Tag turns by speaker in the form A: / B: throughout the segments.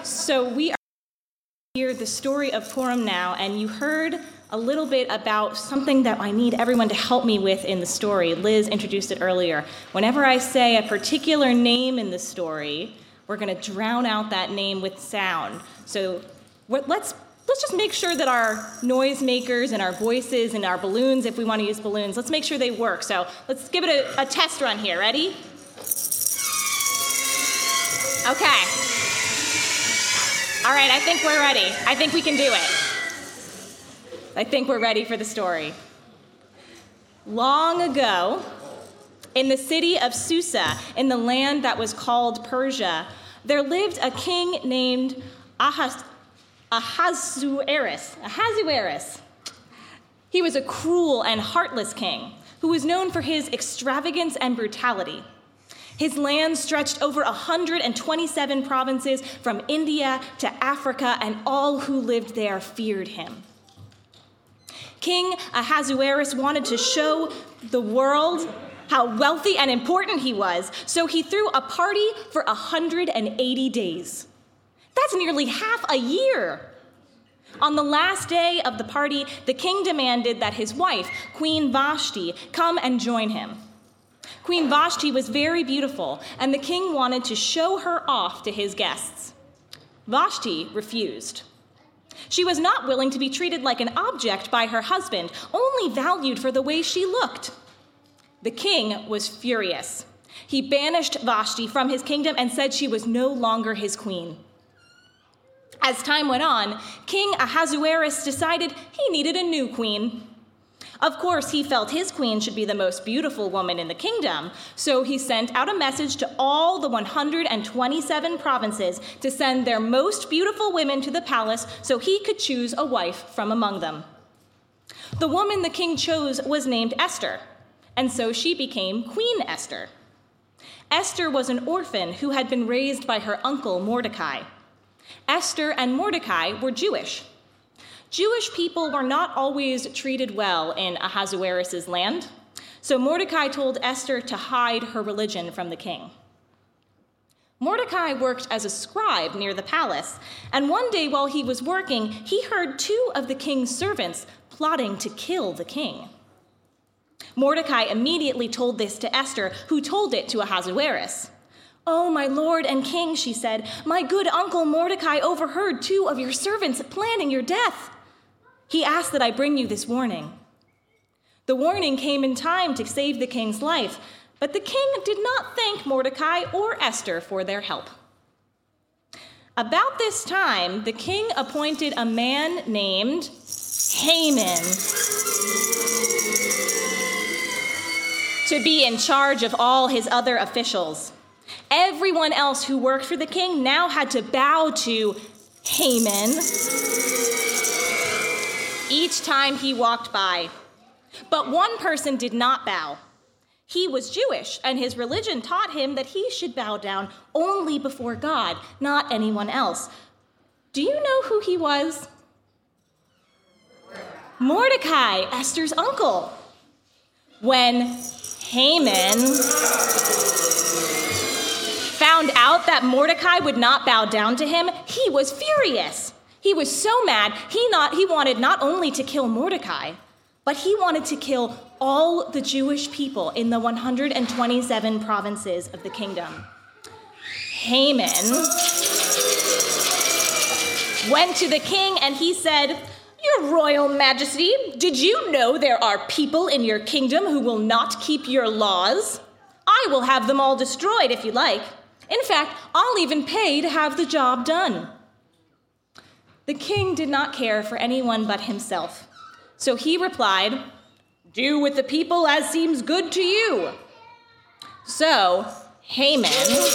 A: So we are here the story of Purim now, and you heard a little bit about something that I need everyone to help me with in the story. Liz introduced it earlier. Whenever I say a particular name in the story, we're going to drown out that name with sound. So let's just make sure that our noise makers and our voices and our balloons, if we want to use balloons, let's make sure they work. So let's give it a test run here. Ready? Okay. All right, I think we're ready. I think we can do it. I think we're ready for the story. Long ago, in the city of Susa, in the land that was called Persia, there lived a king named Ahasuerus. He was a cruel and heartless king who was known for his extravagance and brutality. His land stretched over 127 provinces from India to Africa, and all who lived there feared him. King Ahasuerus wanted to show the world how wealthy and important he was, so he threw a party for 180 days. That's nearly half a year. On the last day of the party, the king demanded that his wife, Queen Vashti, come and join him. Queen Vashti was very beautiful, and the king wanted to show her off to his guests. Vashti refused. She was not willing to be treated like an object by her husband, only valued for the way she looked. The king was furious. He banished Vashti from his kingdom and said she was no longer his queen. As time went on, King Ahasuerus decided he needed a new queen. Of course, he felt his queen should be the most beautiful woman in the kingdom, so he sent out a message to all the 127 provinces to send their most beautiful women to the palace so he could choose a wife from among them. The woman the king chose was named Esther, and so she became Queen Esther. Esther was an orphan who had been raised by her uncle Mordecai. Esther and Mordecai were Jewish. Jewish people were not always treated well in Ahasuerus' land, so Mordecai told Esther to hide her religion from the king. Mordecai worked as a scribe near the palace, and one day while he was working, he heard two of the king's servants plotting to kill the king. Mordecai immediately told this to Esther, who told it to Ahasuerus. "Oh, my lord and king," she said, "my good uncle Mordecai overheard two of your servants planning your death. He asked that I bring you this warning." The warning came in time to save the king's life, but the king did not thank Mordecai or Esther for their help. About this time, the king appointed a man named Haman to be in charge of all his other officials. Everyone else who worked for the king now had to bow to Haman each time he walked by. But one person did not bow. He was Jewish, and his religion taught him that he should bow down only before God, not anyone else. Do you know who he was? Mordecai, Esther's uncle. When Haman found out that Mordecai would not bow down to him, he was furious. He was so mad, he wanted not only to kill Mordecai, but he wanted to kill all the Jewish people in the 127 provinces of the kingdom. Haman went to the king and he said, "Your royal majesty, did you know there are people in your kingdom who will not keep your laws? I will have them all destroyed if you like. In fact, I'll even pay to have the job done." The king did not care for anyone but himself, so he replied, "Do with the people as seems good to you." So Haman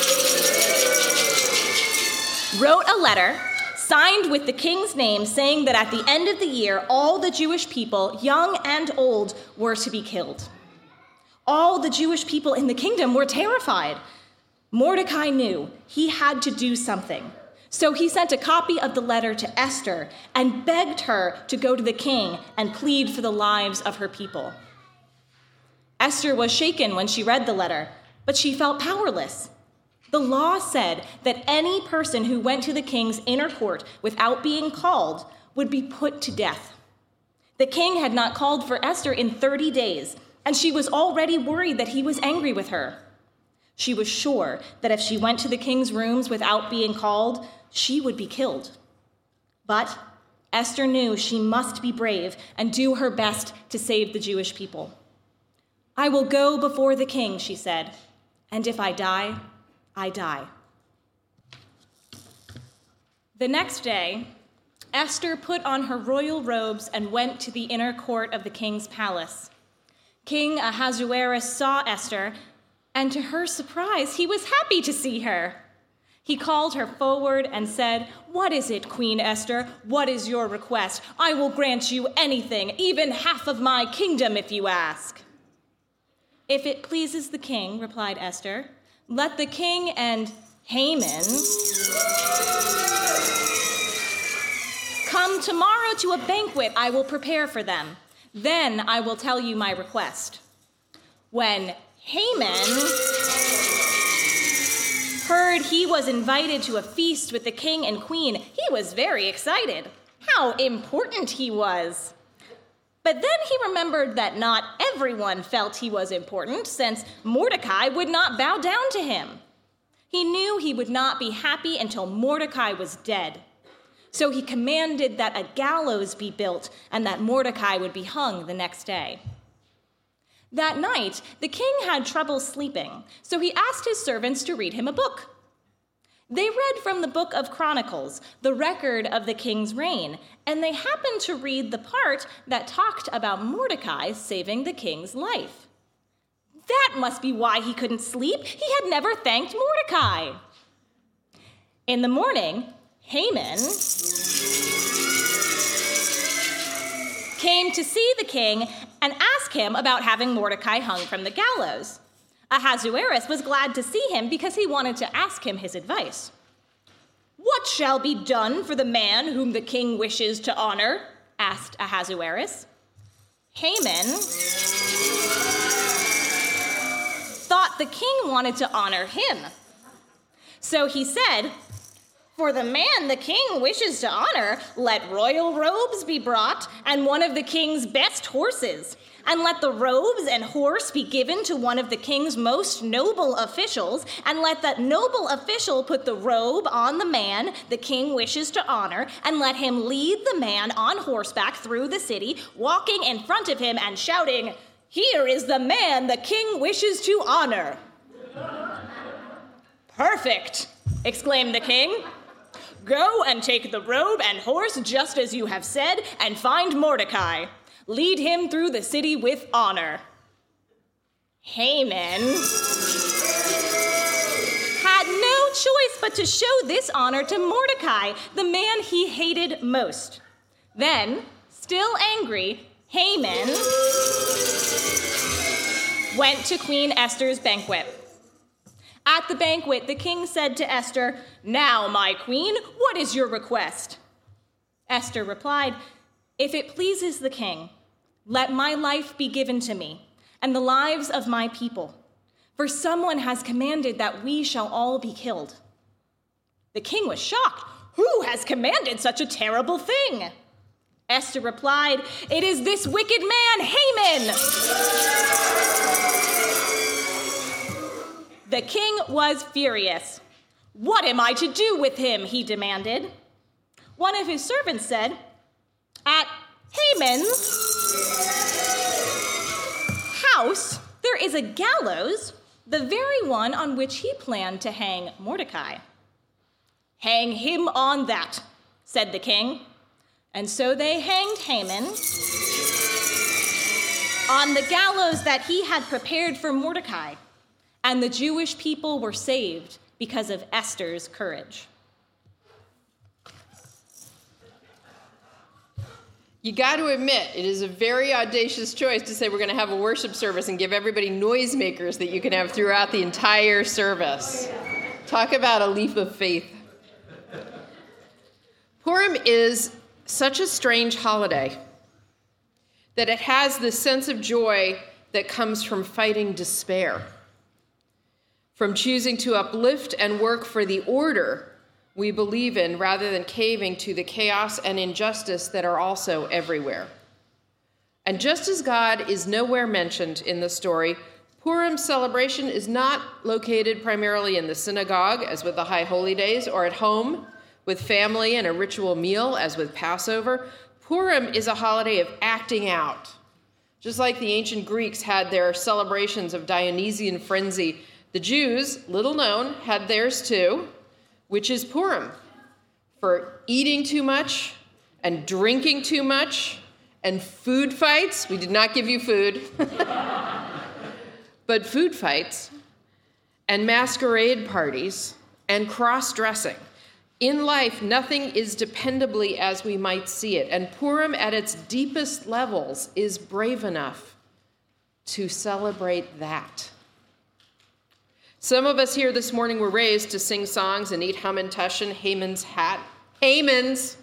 A: wrote a letter signed with the king's name saying that at the end of the year, all the Jewish people, young and old, were to be killed. All the Jewish people in the kingdom were terrified. Mordecai knew he had to do something. So he sent a copy of the letter to Esther and begged her to go to the king and plead for the lives of her people. Esther was shaken when she read the letter, but she felt powerless. The law said that any person who went to the king's inner court without being called would be put to death. The king had not called for Esther in 30 days, and she was already worried that he was angry with her. She was sure that if she went to the king's rooms without being called, she would be killed. But Esther knew she must be brave and do her best to save the Jewish people. "I will go before the king," she said, "and if I die, I die." The next day, Esther put on her royal robes and went to the inner court of the king's palace. King Ahasuerus saw Esther, and to her surprise, he was happy to see her. He called her forward and said, "What is it, Queen Esther? What is your request? I will grant you anything, even half of my kingdom if you ask." "If it pleases the king," replied Esther, "let the king and Haman come tomorrow to a banquet I will prepare for them. Then I will tell you my request." When Haman heard he was invited to a feast with the king and queen, he was very excited. How important he was. But then he remembered that not everyone felt he was important, since Mordecai would not bow down to him. He knew he would not be happy until Mordecai was dead. So he commanded that a gallows be built and that Mordecai would be hung the next day. That night, the king had trouble sleeping, so he asked his servants to read him a book. They read from the book of Chronicles, the record of the king's reign, and they happened to read the part that talked about Mordecai saving the king's life. That must be why he couldn't sleep. He had never thanked Mordecai. In the morning, Haman came to see the king and asked him about having Mordecai hung from the gallows. Ahasuerus was glad to see him because he wanted to ask him his advice. "What shall be done for the man whom the king wishes to honor?" asked Ahasuerus. Haman thought the king wanted to honor him. So he said, "For the man the king wishes to honor, let royal robes be brought and one of the king's best horses, and let the robes and horse be given to one of the king's most noble officials, and let that noble official put the robe on the man the king wishes to honor, and let him lead the man on horseback through the city, walking in front of him and shouting, 'Here is the man the king wishes to honor.'" "Perfect," exclaimed the king. "Go and take the robe and horse just as you have said, and find Mordecai. Lead him through the city with honor." Haman had no choice but to show this honor to Mordecai, the man he hated most. Then, still angry, Haman went to Queen Esther's banquet. At the banquet, the king said to Esther, "Now, my queen, what is your request?" Esther replied, "If it pleases the king, let my life be given to me and the lives of my people, for someone has commanded that we shall all be killed." The king was shocked. "Who has commanded such a terrible thing?" Esther replied, "It is this wicked man, Haman." The king was furious. "What am I to do with him?" he demanded. One of his servants said, "At Haman's house there is a gallows, the very one on which he planned to hang Mordecai." "Hang him on that," said the king. And so they hanged Haman on the gallows that he had prepared for Mordecai. And the Jewish people were saved because of Esther's courage.
B: You got to admit, it is a very audacious choice to say we're going to have a worship service and give everybody noisemakers that you can have throughout the entire service. Talk about a leap of faith. Purim is such a strange holiday that it has this sense of joy that comes from fighting despair. from choosing to uplift and work for the order we believe in rather than caving to the chaos and injustice that are also everywhere. And just as God is nowhere mentioned in the story, Purim's celebration is not located primarily in the synagogue, as with the High Holy Days, or at home with family and a ritual meal, as with Passover. Purim is a holiday of acting out. Just like the ancient Greeks had their celebrations of Dionysian frenzy, the Jews, little known, had theirs too, which is Purim, for eating too much and drinking too much and food fights. We did not give you food, but food fights and masquerade parties and cross-dressing. In life, nothing is dependably as we might see it, and Purim at its deepest levels is brave enough to celebrate that. Some of us here this morning were raised to sing songs and eat Hamantaschen, Haman's hat. Haman's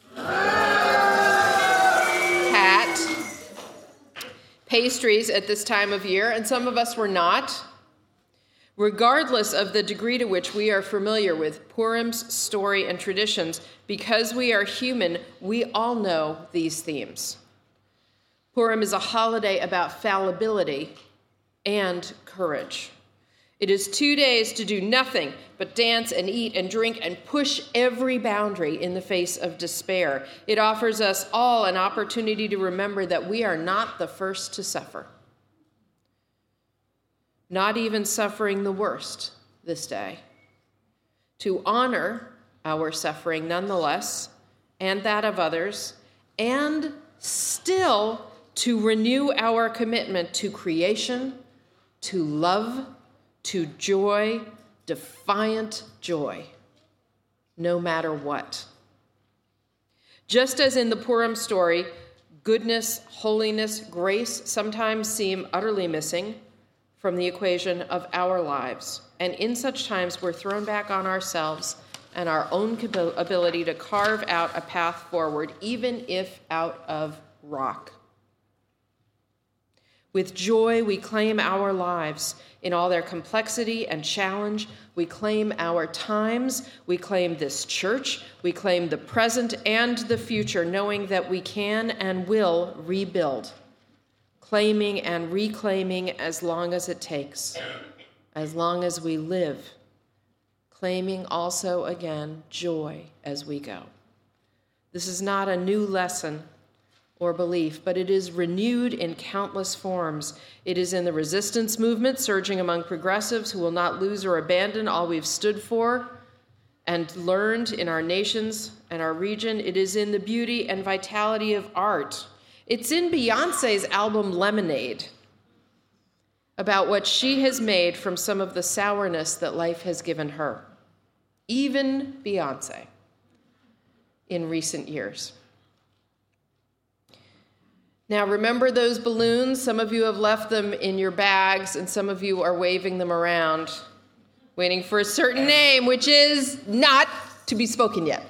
B: hat. Pastries at this time of year, and some of us were not. Regardless of the degree to which we are familiar with Purim's story and traditions, because we are human, we all know these themes. Purim is a holiday about fallibility and courage. It is 2 days to do nothing but dance and eat and drink and push every boundary in the face of despair. It offers us all an opportunity to remember that we are not the first to suffer. Not even suffering the worst this day. To honor our suffering nonetheless, and that of others, and still to renew our commitment to creation, to love, to joy, defiant joy, no matter what. Just as in the Purim story, goodness, holiness, grace sometimes seem utterly missing from the equation of our lives. And in such times, we're thrown back on ourselves and our own ability to carve out a path forward, even if out of rock. With joy, we claim our lives in all their complexity and challenge. We claim our times. We claim this church. We claim the present and the future, knowing that we can and will rebuild. Claiming and reclaiming as long as it takes, as long as we live. Claiming also, again, joy as we go. This is not a new lesson or belief, but it is renewed in countless forms. It is in the resistance movement surging among progressives who will not lose or abandon all we've stood for and learned in our nations and our region. It is in the beauty and vitality of art. It's in Beyoncé's album Lemonade, about what she has made from some of the sourness that life has given her. Even Beyoncé in recent years. Now, remember those balloons? Some of you have left them in your bags, and some of you are waving them around, waiting for a certain name, which is not to be spoken yet.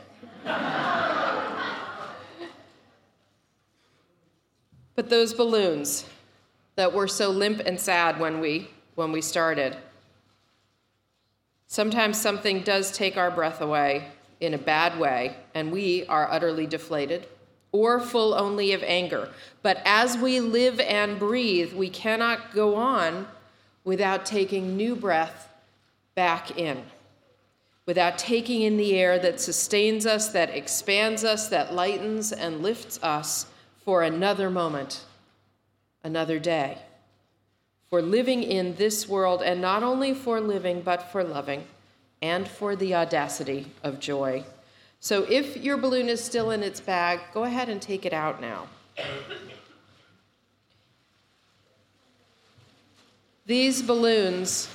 B: But those balloons that were so limp and sad when we started, sometimes something does take our breath away in a bad way, and we are utterly deflated or full only of anger. But as we live and breathe, we cannot go on without taking new breath back in, without taking in the air that sustains us, that expands us, that lightens and lifts us for another moment, another day, for living in this world, and not only for living, but for loving, and for the audacity of joy. So if your balloon is still in its bag, go ahead and take it out now. These balloons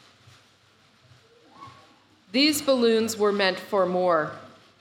B: were meant for more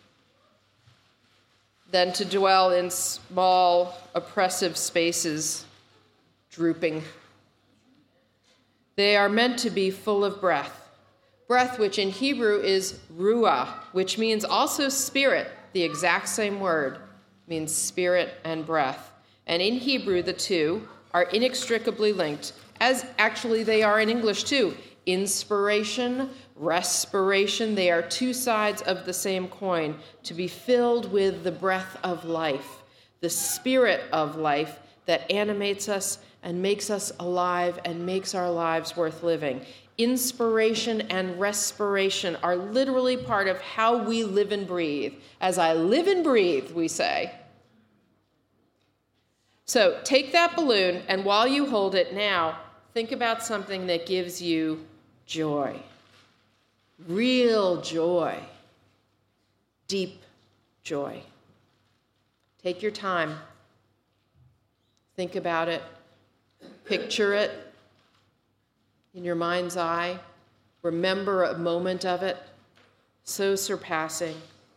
B: than to dwell in small, oppressive spaces, drooping. They are meant to be full of breath. Breath, which in Hebrew is ruah, which means also spirit. The exact same word means spirit and breath. And in Hebrew, the two are inextricably linked, as actually they are in English too. Inspiration, respiration, they are two sides of the same coin, to be filled with the breath of life, the spirit of life that animates us and makes us alive and makes our lives worth living. Inspiration and respiration are literally part of how we live and breathe. As I live and breathe, we say. So take that balloon, and while you hold it now, think about something that gives you joy. Real joy. Deep joy. Take your time. Think about it. Picture it in your mind's eye. Remember a moment of it, so surpassing.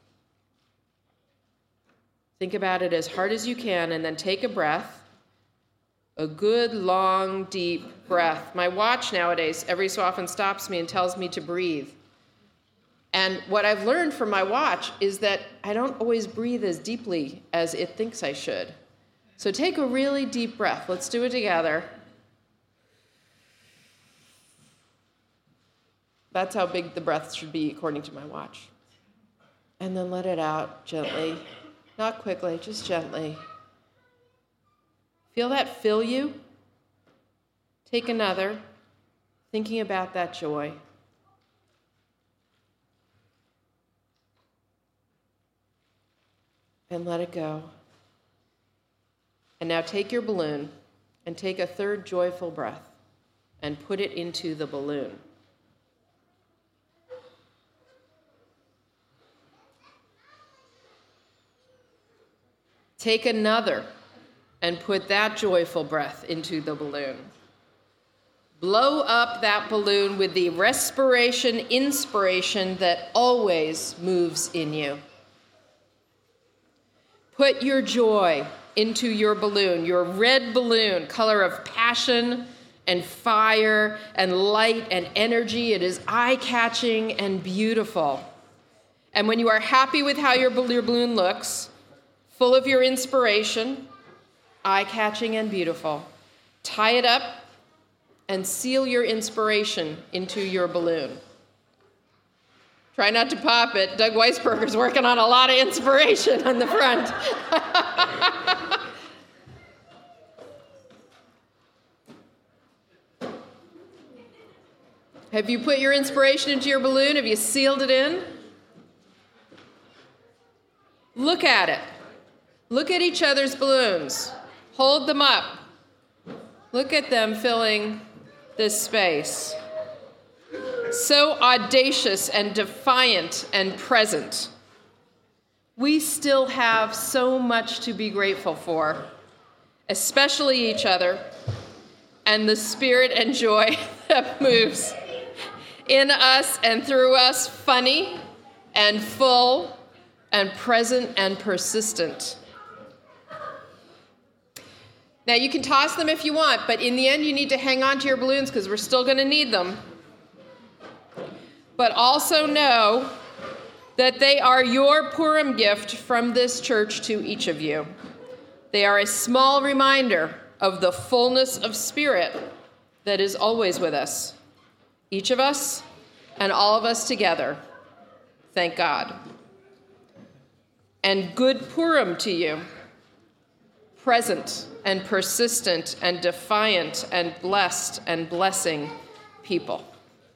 B: Think about it as hard as you can, and then take a breath. A good, long, deep breath. My watch nowadays every so often stops me and tells me to breathe. And what I've learned from my watch is that I don't always breathe as deeply as it thinks I should. So take a really deep breath. Let's do it together. That's how big the breath should be according to my watch. And then let it out gently. Not quickly, just gently. Feel that fill you? Take another, thinking about that joy. And let it go. And now take your balloon and take a third joyful breath and put it into the balloon. Take another and put that joyful breath into the balloon. Blow up that balloon with the respiration, inspiration that always moves in you. Put your joy into your balloon, your red balloon, color of passion and fire and light and energy. It is eye-catching and beautiful. And when you are happy with how your balloon looks, full of your inspiration, eye-catching and beautiful, tie it up and seal your inspiration into your balloon. Try not to pop it. Doug Weisberger's working on a lot of inspiration on the front. Have you put your inspiration into your balloon? Have you sealed it in? Look at it. Look at each other's balloons. Hold them up. Look at them filling this space. So audacious and defiant and present. We still have so much to be grateful for, especially each other and the spirit and joy that moves in us and through us, funny and full and present and persistent. Now, you can toss them if you want, but in the end, you need to hang on to your balloons because we're still going to need them. But also know that they are your Purim gift from this church to each of you. They are a small reminder of the fullness of spirit that is always with us, each of us and all of us together. Thank God. And good Purim to you, present and persistent and defiant and blessed and blessing people.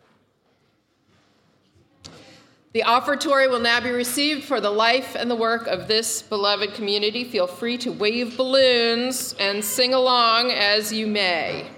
B: The offertory will now be received for the life and the work of this beloved community. Feel free to wave balloons and sing along as you may.